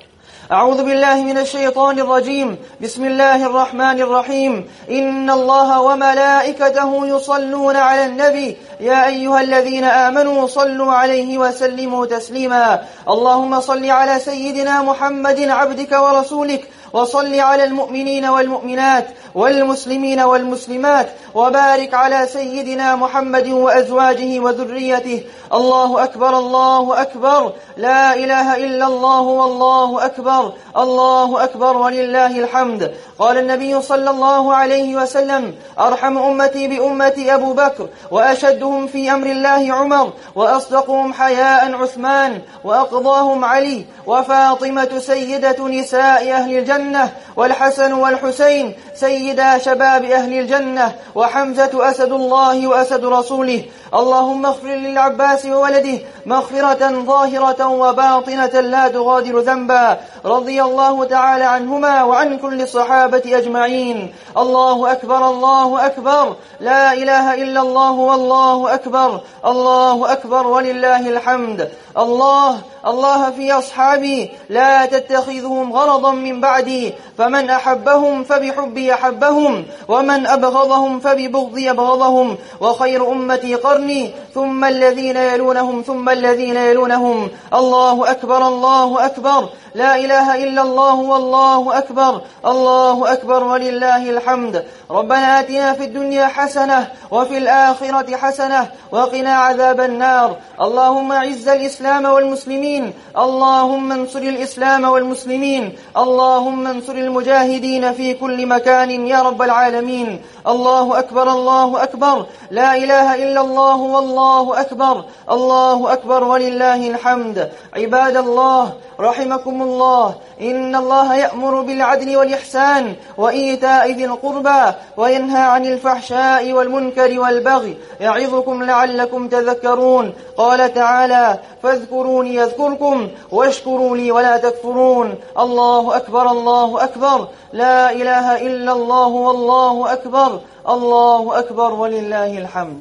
أعوذ بالله من الشيطان الرجيم. بسم الله الرحمن الرحيم. إن الله وملائكته يصلون على النبي، يا أيها الذين آمنوا صلوا عليه وسلموا تسليما. اللهم صل على سيدنا محمد عبدك ورسولك، وصل على المؤمنين والمؤمنات والمسلمين والمسلمات، وبارك على سيدنا محمد وأزواجه وذريته. الله أكبر الله أكبر، لا إله إلا الله والله أكبر، الله أكبر ولله الحمد. قال النبي صلى الله عليه وسلم: أرحم أمتي بأمتي أبو بكر، وأشدهم في أمر الله عمر، وأصدقهم حياء عثمان، وأقضاهم علي، وفاطمة سيدة نساء أهل الجنة، والحسن والحسين سيدا شباب أهل الجنة، وحمزة أسد الله وأسد رسوله. اللهم اغفر للعباس وولده مغفرة ظاهرة وباطنة لا تغادر ذنبا، رضي الله تعالى عنهما وعن كل الصحابة أجمعين. الله أكبر الله أكبر، لا إله إلا الله والله أكبر، الله أكبر ولله الحمد. الله الله في أصحابي، لا تتخذهم غرضا من بعدي، فمن أحبهم فبحبي أحبهم، ومن أبغضهم فببغضي أبغضهم، وخير أمتي قرني، ثم الذين يلونهم ثم الذين يلونهم. الله أكبر الله أكبر، لا إله إلا الله والله أكبر الله أكبر ولله الحمد ربنا آتنا في الدنيا حسنة وفي الآخرة حسنة وقنا عذاب النار اللهم أعز الإسلام والمسلمين اللهم انصر الإسلام والمسلمين اللهم انصر المجاهدين في كل مكان يا رب العالمين الله أكبر الله أكبر لا إله إلا الله والله أكبر الله أكبر ولله الحمد عباد الله رحمكم الله إن الله يأمر بالعدل والإحسان وإيتاء ذي القربى وينهى عن الفحشاء والمنكر والبغي يعظكم لعلكم تذكرون قال تعالى فاذكروني يذكركم واشكروا لي ولا تكفرون الله أكبر الله أكبر لا إله إلا الله والله أكبر الله أكبر ولله الحمد.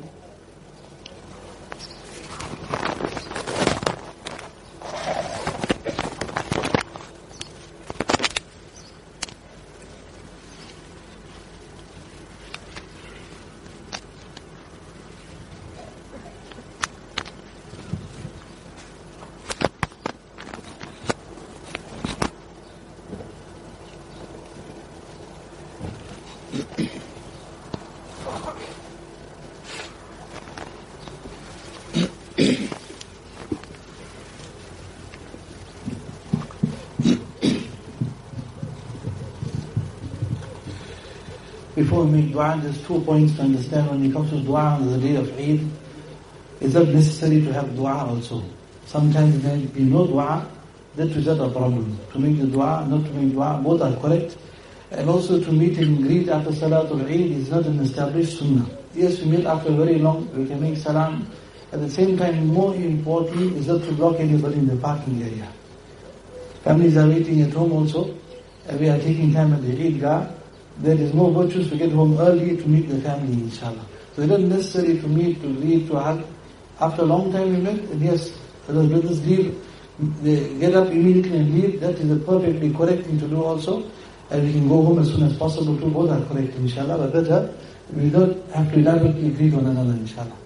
Before we make dua, there's two points to understand when it comes to dua on the day of Eid. It's not necessary to have dua also. Sometimes there will be no dua, that is not a problem. To make the dua, not to make dua, both are correct. And also to meet and greet after Salatul Eid is not an established sunnah. Yes, we meet after very long, we can make salam. At the same time, more important is not to block anybody in the parking area. Families are waiting at home also, and we are taking time at the Eidgah. There is no virtues to get home early to meet the family, inshallah. So it's not necessary to meet, to leave, to hug. After a long time we met, and yes, the brothers leave, they get up immediately and leave. That is a perfectly correct thing to do also. And we can go home as soon as possible too. Both are correct, inshallah. But better, we don't have to elaborately greet one another, inshallah.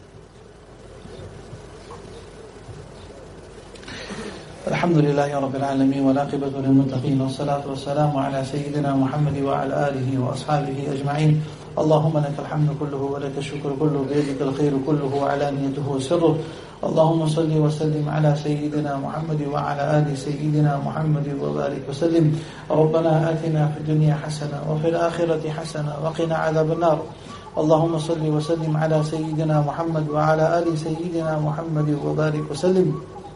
الحمد لله رب العالمين والعاقبة للمتقين والصلاة والسلام على سيدنا محمد وعلى آله وأصحابه أجمعين اللهم لك الحمد كله ولك الشكر كله بيدك الخير كله وعلانيته وسره اللهم صل وسلم على سيدنا محمد وعلى آل سيدنا محمد وبارك وسلم ربنا آتنا في الدنيا حسنة وفي الآخرة حسنة وقنا عذاب النار اللهم صل وسلم على سيدنا محمد وعلى آل سيدنا محمد وبارك وسلم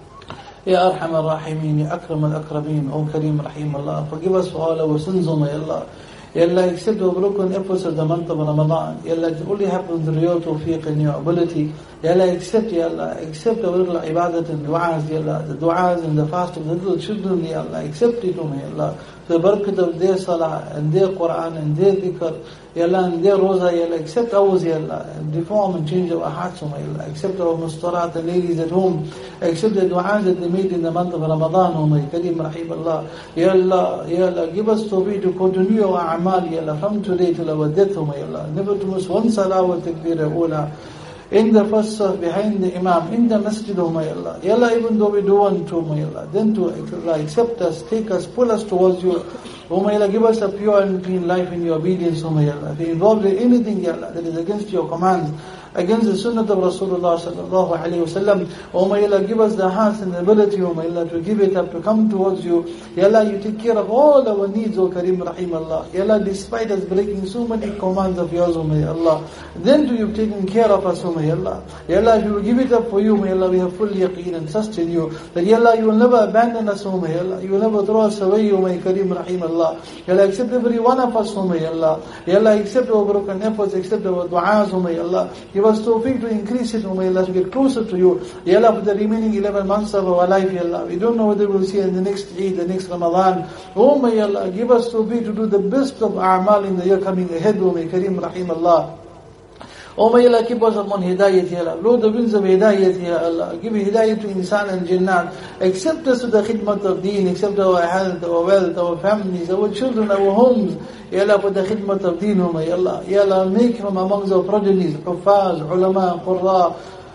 Ya Arhamar Rahimin, Ya Akram al-Akramin, O Kareem Rahim Allah, forgive us for all our sins, O my Allah. Ya Allah, accept our broken efforts of the month of Ramadan. Ya Allah, it only happens through your tawfiq and your ability. Ya Allah, accept, Ya Allah, accept our little ibadat and du'as, Ya Allah, the du'as and the fast of the little children, Ya Allah, accept it, O my Allah. For the barakat of their salah and their Quran and their dhikr, Ya Allah, and their roza, Ya Allah, accept ours, Ya Allah, and reform and change our hearts, O my Allah. Accept our mustarat, the ladies at home. Accept the du'as that they made in the month of Ramadan, O my Kareem Rahim Allah. Ya Allah, Ya Allah, give us tawfiq to continue our amal, Ya Allah, from today till our death, O my Allah. Never to miss one salah wa takbir ula. In the first saf, behind the Imam, in the masjid, O my Allah. Ya Allah, even though we do want to, my Allah, then to Allah, accept us, take us, pull us towards you. O my Allah, give us a pure and clean life in your obedience, O my Allah. If we involved in anything, Ya Allah, that is against your commands, against the sunnah of Rasulullah sallallahu alayhi wa sallam, O my Allah, give us the hearts and the ability, O my Allah, to give it up, to come towards you. Ya Allah, you take care of all our needs, O Kareem Rahim Allah. Ya Allah, despite us breaking so many commands of yours, O my Allah, then do you have taken care of us, O my Allah. Ya Allah, if you will give it up for you, may Allah, we have full yaqeen and trust in you. That Ya Allah, you will never abandon us, O my Allah. You will never throw us away, O my Kareem Rahim Allah. Ya Allah, accept every one of us, O my Allah. Ya Allah, accept our broken efforts, accept our du'as, O my Allah. Give us tawfiq to increase it, O my Allah, to get closer to you. Ya Allah, for the remaining eleven months of our life, Ya Allah, we don't know whether we'll see in the next Eid, the next Ramadan. O my Allah, give us tawfiq to do the best of a'mal in the year coming ahead, O my Kareem Rahim Allah. O my Allah, keep us upon hidayat, Ya Allah. Blow the winds of hidayat, Ya Allah. Give hidayat to insan and jinnat. Accept us to the khidmat of deen. Accept our health, our wealth, our families, our children, our homes. Ya Allah, for the khidmat of deen, O my Allah. Ya Allah, make from amongst our progenies, huffaz, ulama, qurra.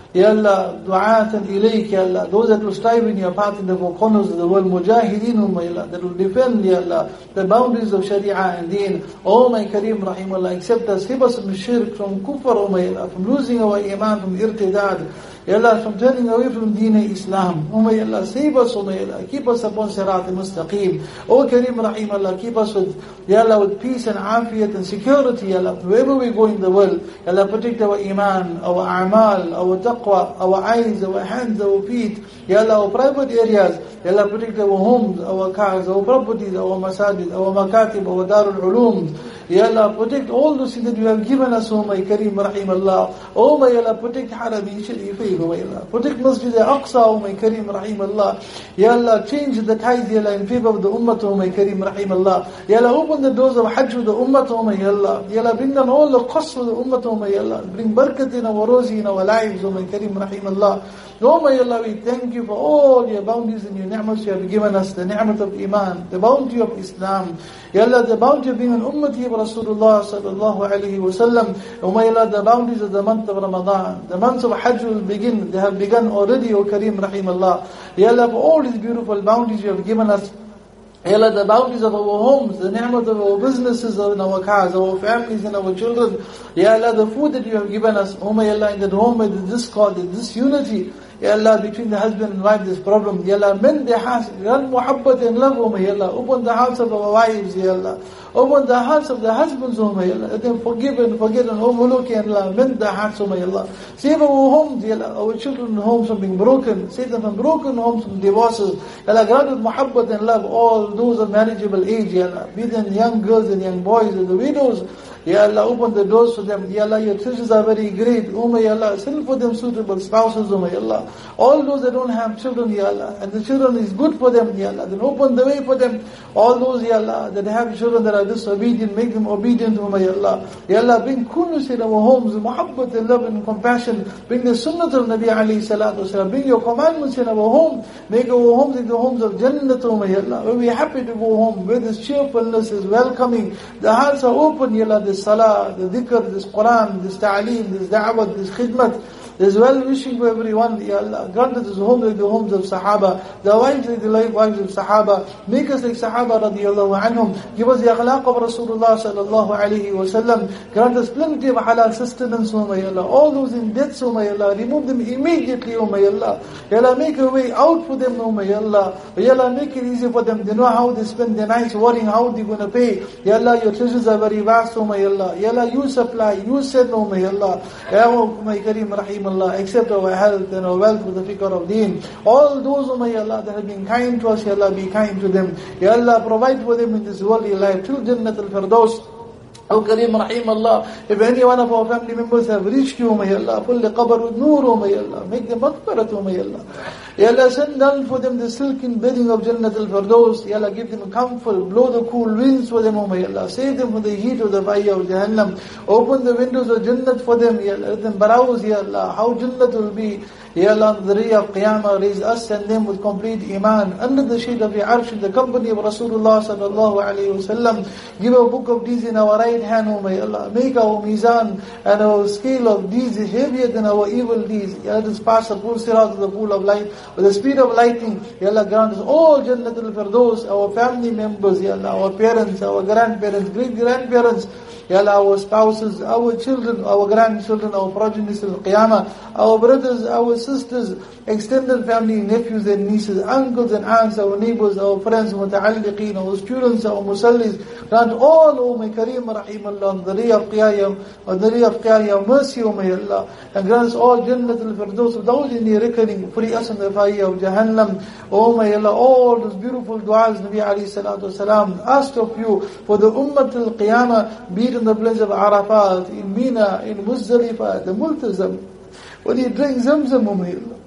Ya Allah, du'atan ilayk, Ya Allah, those that will strive in your path in the four corners of the world, mujahideen, O my Allah, that will defend, Ya Allah, the boundaries of Sharia and Deen. O my Kareem, Rahim Allah, accept us, save us from shirk, from kufr, O my Allah, from losing our iman, from irtidad, Ya Allah, from turning away from Deen Islam. O my Allah, save us, O my Allah, keep us upon Sirat al-Mustaqim. O Kareem, Rahim Allah, keep us with, Ya Allah, with peace and afiyat and security, Ya Allah, wherever we go in the world. Ya Allah, protect our iman, our a'mal, our taqwa, our eyes, our hands, our feet. Ya Allah, our private areas. Ya Allah, protect our homes, our cars, our properties, our masajid, our makatib, our darul ulum. Ya Allah, protect all those things that you have given us, O my Kareem, Rahim Allah. O my Allah, protect Harami Sharifay, O my Allah. Protect Masjid al-Aqsa, O my Kareem, Rahim Allah. Ya Allah, change the tides, Ya Allah, in favor of the Ummah, O my Kareem, Rahim Allah. Ya Allah, open the doors of Hajj to the Ummah, O my Allah. Ya Allah, bring down all the costs of the Ummah, O my Allah. Bring barakat in our rozi, in our lives, O my Kareem, Rahim Allah. O my Allah, we thank you for all your bounties and your ni'mas you have given us, the ni'mat of Iman, the bounty of Islam. Ya Allah, the bounty of being an ummati of Rasulullah sallallahu alayhi wa sallam. O my Allah, the bounties of the month of Ramadan, the months of Hajj will begin, they have begun already, O Kareem, Rahim Allah. Ya Allah, for all these beautiful bounties you have given us. Ya Allah, the bounties of our homes, the ni'mat of our businesses, in our cars, our families and our children. Ya Allah, the food that you have given us. O my Allah, in that home, with the discord, the disunity. Ya Allah, between the husband and wife, this problem. Ya Allah, mend their hearts, run muhabbat and love, O my Allah. Open the hearts of our wives, Ya Allah. Open the hearts of the husbands, O my Allah. Let them forgive and forget and overlook, Ya Allah. Mend the hearts, O my Allah. Save our homes, Ya Allah. Our children's homes from being broken. Save them from broken homes, from divorces. Ya Allah, grant with muhabbat and love all those of marriageable age, Ya Allah. Be them young girls and young boys and the widows. Ya Allah, open the doors for them. Ya Allah, your treasures are very great. O my Allah, send for them suitable spouses, O my Allah. All those that don't have children, Ya Allah, and the children is good for them, Ya Allah, then open the way for them. All those, Ya Allah, that have children that are disobedient, make them obedient, O my Allah. Ya Allah, bring coolness in our homes, muhabbat and love and compassion. Bring the sunnah of Nabi alayhi salatu wasalam. Bring your commandments in our home. Make our homes into homes of Jannat, O my Allah. Where we are happy to go home, where this cheerfulness is welcoming. The hearts are open, Ya Allah, this salah, the dhikr, this Quran, this ta'aleem, this da'wah, this khidmat. There's well-wishing for everyone, Ya Allah. Grant us homes like the homes of Sahaba, the wives like the wives of Sahaba. Make us like Sahaba radiallahu anhum. Give us the akhlaq of Rasulullah sallallahu alayhi wa sallam. Grant us plenty of halal sustenance, O my Allah. All those in debts, O my Allah, remove them immediately, O my Allah. Ya Allah, make a way out for them, O my Allah. Ya Allah, make it easy for them. They know how they spend their nights worrying how they're going to pay. Ya Allah, your treasures are very vast, O my Allah. Ya Allah, you supply, you send, O my Allah. Ya my Kareem, Rahim Allah, accept our health and our wealth with the fikr of deen. All those, O my Allah, that have been kind to us, Ya Allah, be kind to them. Ya Allah, provide for them in this worldly life till Jannat al-Firdaus. O Kareem, Rahim Allah, if any one of our family members have reached you, O my Allah, fill the qabr with noor, O my Allah, make them maghfirat, O my Allah. Ya Allah, send down for them the silken bedding of Jannat al-Firdaus. Ya Allah, give them comfort, blow the cool winds for them, O my Allah. Save them from the heat of the fire of Jahannam. Open the windows of Jannat for them, Ya Allah. Let them browse, Ya Allah, how Jannat will be. Ya Allah, on the day of Qiyamah, raise us and them with complete iman, under the shade of your arsh, in the company of Rasulullah sallallahu alayhi wa sallam. Give a book of deeds in our right hand, O my Allah. Make our mizan and our scale of deeds heavier than our evil deeds. Ya Allah, just pass the pool sirat to the pool of light, with the speed of lighting. Ya Allah, grant us all Jannat al-Firdaus, our family members, Ya Allah, our parents, our grandparents, great-grandparents, Ya Allah, our spouses, our children, our grandchildren, our progenitors al Qiyamah, our brothers, our sisters, extended family, nephews and nieces, uncles and aunts, our neighbors, our friends, muta'alliqeen, our students, our musallis. Grant all, O my Kareem, Rahim Allah, on the day of Qiyamah, on the day of Qiyamah, mercy, O my Allah, and grant us all Jannat al-Firdaus, without any reckoning. Free us from the fire of Jahannam. O my Allah, all those beautiful du'as Nabi alayhi salatu wasalam asked of you for the Ummah al-Qiyamah, be it in the place of Arafat, in Mina, in Muzdalifah, the Multazam, when you drink Zamzam, O my Allah.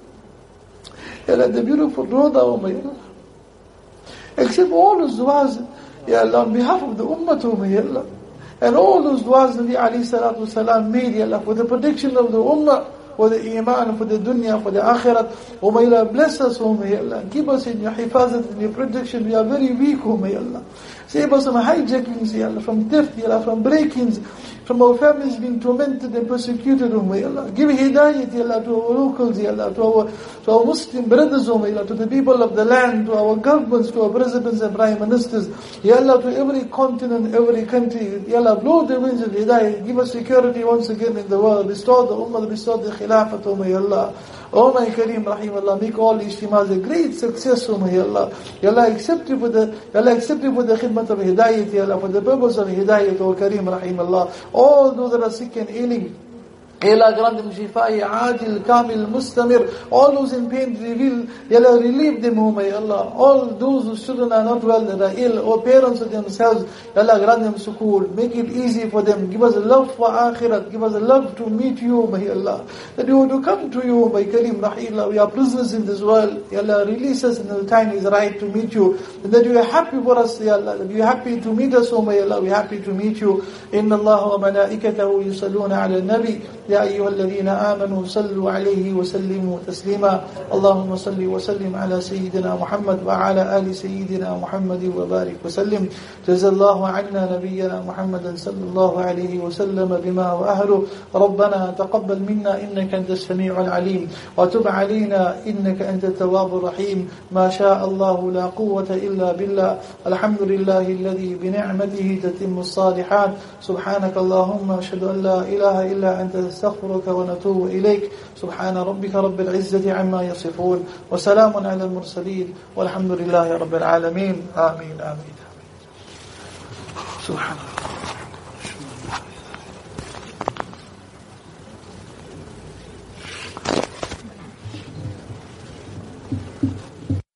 Ya Allah, the beautiful Roda, O my Allah. Accept all those du'as, Ya Allah, on behalf of the Ummah, O my Allah. And all those du'as Nabi alayhi salatu wasalam made, Ya Allah, for the protection of the Ummah, for the iman, for the dunya, for the akhirat. O my Allah, bless us, O my Allah. Keep us in your hifazat, in your protection. We are very weak, O my Allah. Save us from hijackings, Ya Allah, from theft, Ya Allah, from break-ins. from our families being tormented and persecuted, O may Allah. Give hidayat, Ya Allah, to our locals, Ya Allah, to our, to our Muslim brothers, O may Allah, to the people of the land, to our governments, to our presidents and prime ministers, Ya Allah, to every continent, every country, Ya Allah, blow the winds of hidayat, give us security once again in the world, restore the ummah, restore the khilafat, O may Allah. Oh my Kareem, Rahim Allah, make all ijtimas a great success, O may Allah. Ya Allah, accept it for the, Ya Allah, accept it for the khidmat of hidayat, Ya Allah, for the purpose of hidayat, O Kareem, Rahim Allah. All those that are sick and ailing, Allah grant them shifai, ajil, kamil, mustamir. All those in pain, reveal, Ya Allah, relieve them, O may Allah. All those whose children are not well, that are ill, or parents of themselves, Ya Allah, grant them sukoon. Make it easy for them. Give us a love for akhirat. Give us a love to meet you, O may Allah. That we want to come to you, O may Kareem, Rahim. We are prisoners in this world. Ya Allah, release us, and the time is right to meet you. And that you are happy for us, Ya Allah. That you are happy to meet us, O may Allah. We are happy to meet you. Inna Allah wa malaikatahu yusalluna ala nabi. يا أيها الذين آمنوا صلوا عليه وسلموا تسليما اللهم صل وسلم على سيدنا محمد وعلى آل سيدنا محمد وبارك وسلم جزا الله عنا نبينا محمد صلى الله عليه وسلم بما وأهله ربنا تقبل منا إنك أنت السميع العليم وتب علينا إنك أنت التواب الرحيم ما شاء الله لا قوة إلا بالله الحمد لله الذي بنعمته تتم الصالحات سبحانك اللهم أشهد أن لا إله إلا أنت نستغفرك ونتوب إليك سبحان ربك رب العزة عما يصفون وسلام على المرسلين والحمد لله رب العالمين آمين آمين, آمين. سبحان الله